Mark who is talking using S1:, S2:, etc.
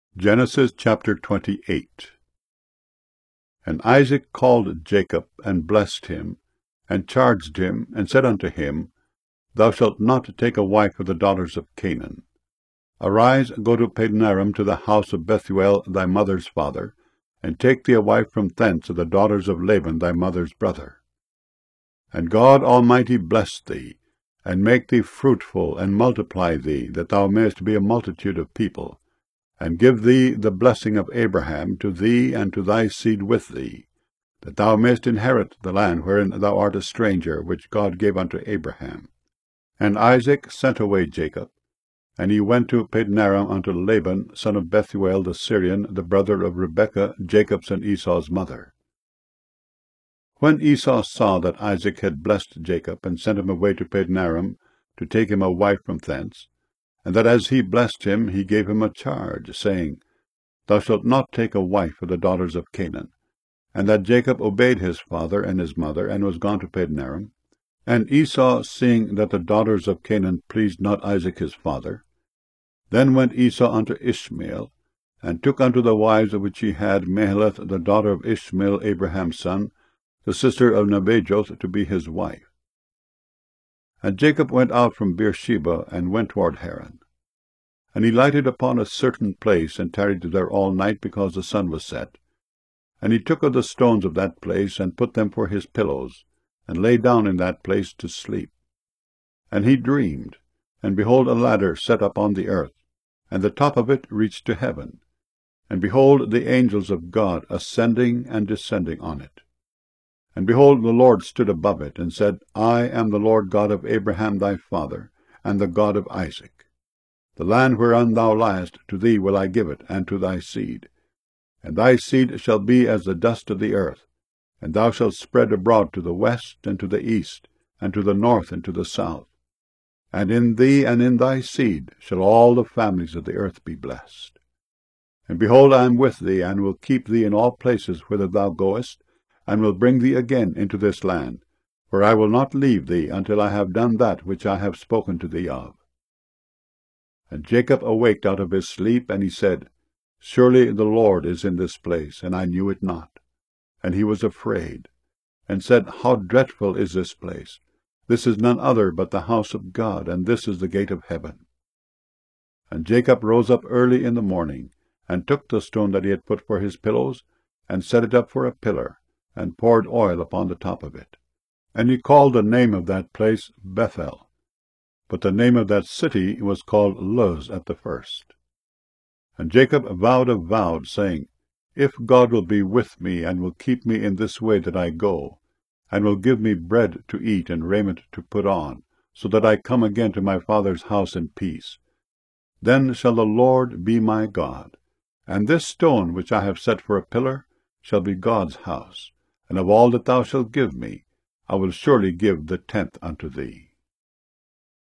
S1: Genesis chapter 28. And Isaac called Jacob, and blessed him, and charged him, and said unto him, Thou shalt not take a wife of the daughters of Canaan. Arise, go to Padanaram, to the house of Bethuel thy mother's father, and take thee a wife from thence of the daughters of Laban thy mother's brother. And God Almighty bless thee, and make thee fruitful, and multiply thee, that thou mayest be a multitude of people, and give thee the blessing of Abraham to thee and to thy seed with thee, that thou mayest inherit the land wherein thou art a stranger, which God gave unto Abraham. And Isaac sent away Jacob, and he went to Padanaram unto Laban, son of Bethuel the Syrian, the brother of Rebekah, Jacob's and Esau's mother. When Esau saw that Isaac had blessed Jacob, and sent him away to Padanaram to take him a wife from thence, and that as he blessed him, he gave him a charge, saying, Thou shalt not take a wife of the daughters of Canaan. And that Jacob obeyed his father and his mother, and was gone to Padanaram. And Esau, seeing that the daughters of Canaan pleased not Isaac his father, then went Esau unto Ishmael, and took unto the wives of which he had Mahalath the daughter of Ishmael Abraham's son, the sister of Nebajoth, to be his wife. And Jacob went out from Beersheba, and went toward Haran. And he lighted upon a certain place, and tarried there all night, because the sun was set. And he took of the stones of that place, and put them for his pillows, and lay down in that place to sleep. And he dreamed, and behold, a ladder set up on the earth, and the top of it reached to heaven. And behold, the angels of God ascending and descending on it. And behold, the Lord stood above it, and said, I am the Lord God of Abraham thy father, and the God of Isaac. The land whereon thou liest, to thee will I give it, and to thy seed. And thy seed shall be as the dust of the earth, and thou shalt spread abroad to the west, and to the east, and to the north, and to the south. And in thee and in thy seed shall all the families of the earth be blessed. And behold, I am with thee, and will keep thee in all places whither thou goest, and will bring thee again into this land, for I will not leave thee until I have done that which I have spoken to thee of. And Jacob awaked out of his sleep, and he said, Surely the Lord is in this place, and I knew it not. And he was afraid, and said, How dreadful is this place! This is none other but the house of God, and this is the gate of heaven. And Jacob rose up early in the morning, and took the stone that he had put for his pillows, and set it up for a pillar, and poured oil upon the top of it. And he called the name of that place Bethel. But the name of that city was called Luz at the first. And Jacob vowed a vow, saying, If God will be with me, and will keep me in this way that I go, and will give me bread to eat and raiment to put on, so that I come again to my father's house in peace, then shall the Lord be my God, and this stone which I have set for a pillar shall be God's house, and of all that thou shalt give me, I will surely give the tenth unto thee.